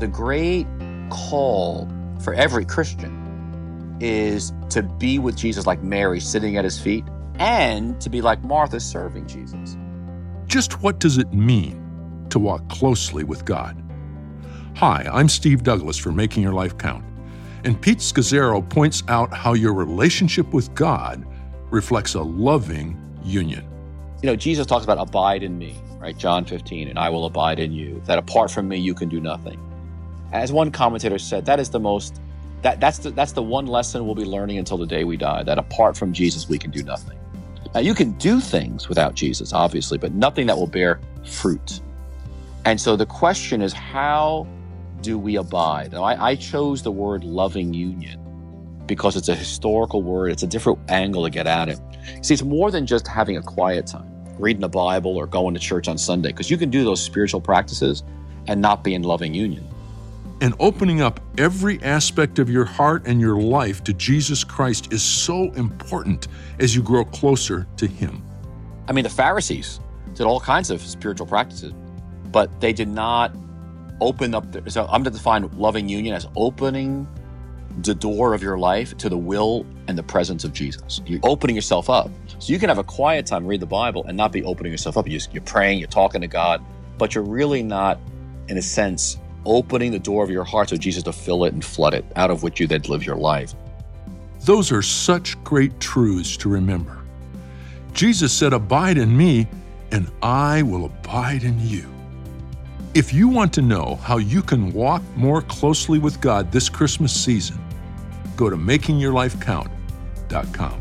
The great call for every Christian is to be with Jesus like Mary, sitting at his feet, and to be like Martha, serving Jesus. Just what does it mean to walk closely with God? Hi, I'm Steve Douglas for Making Your Life Count, and Pete Scazzero points out how your relationship with God reflects a loving union. Jesus talks about abide in me, right? John 15, and I will abide in you, that apart from me, you can do nothing. As one commentator said, that's the one lesson we'll be learning until the day we die, that apart from Jesus, we can do nothing. Now, you can do things without Jesus, obviously, but nothing that will bear fruit. And so the question is, how do we abide? Now, I chose the word loving union because it's a historical word. It's a different angle to get at it. See, it's more than just having a quiet time, reading the Bible or going to church on Sunday, because you can do those spiritual practices and not be in loving union. And opening up every aspect of your heart and your life to Jesus Christ is so important as you grow closer to Him. The Pharisees did all kinds of spiritual practices, but they did not open up. So I'm going to define loving union as opening the door of your life to the will and the presence of Jesus. You're opening yourself up. So you can have a quiet time, read the Bible, and not be opening yourself up. You're praying, you're talking to God, but you're really not, in a sense, opening the door of your heart so Jesus to fill it and flood it, out of which you then live your life. Those are such great truths to remember. Jesus said, "Abide in me, and I will abide in you." If you want to know how you can walk more closely with God this Christmas season, go to makingyourlifecount.com.